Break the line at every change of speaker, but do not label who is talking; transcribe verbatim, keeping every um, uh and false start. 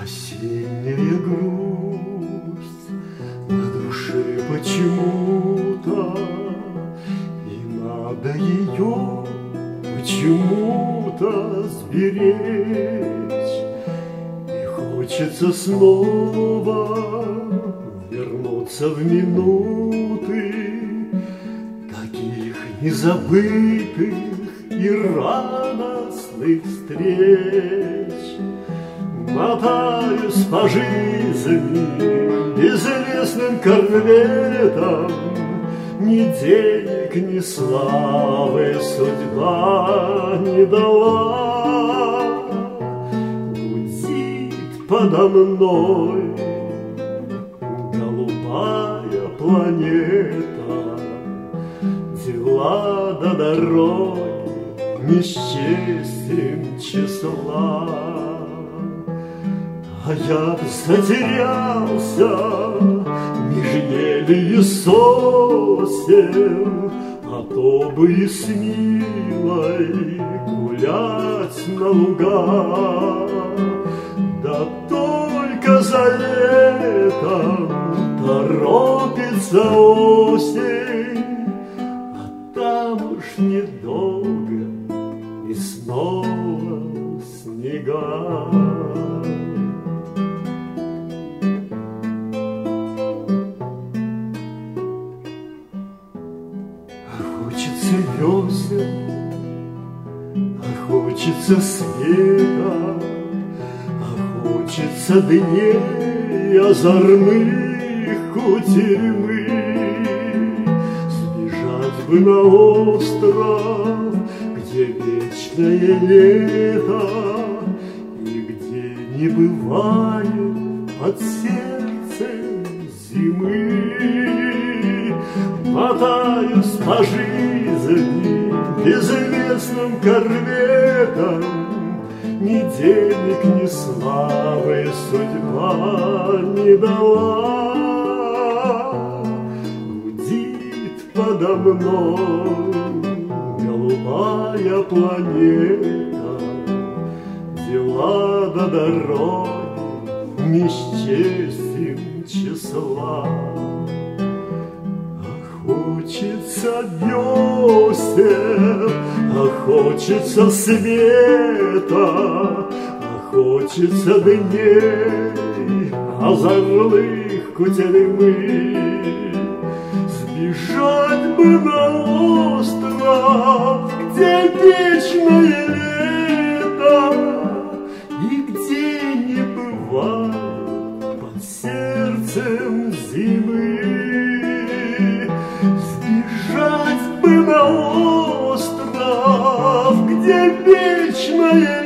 Осенняя грусть на душе почему-то, и надо ее почему-то сберечь. И хочется снова вернуться в минуты таких незабытых и радостных встреч. Мотаюсь по жизни безвестным корветом, ни денег, ни славы судьба не дала. Гудит подо мной голубая планета, дела до дороги не счестен числа. А я б затерялся меж ели и сосен, а то бы и с милой гулять на луга. Да только за летом торопится осень, а там уж недолго и снова снега. Хочется весен, а хочется света, а хочется дней озорных кутерьмы. Сбежать бы на остров, где вечное лето и где не бывает под сердцем зимы. Мотаюсь по жизни безвестным корветом, ни денег, ни славы судьба не дала. Гудит подо мной голубая планета, дела до дороги не счестен числа. Хочется весен, а хочется света, а хочется дней озорных кутерьмы. Сбежать бы на остров, где вечное лето и где не бывает под сердцем зимы. Сбежать бы на остров, где вечное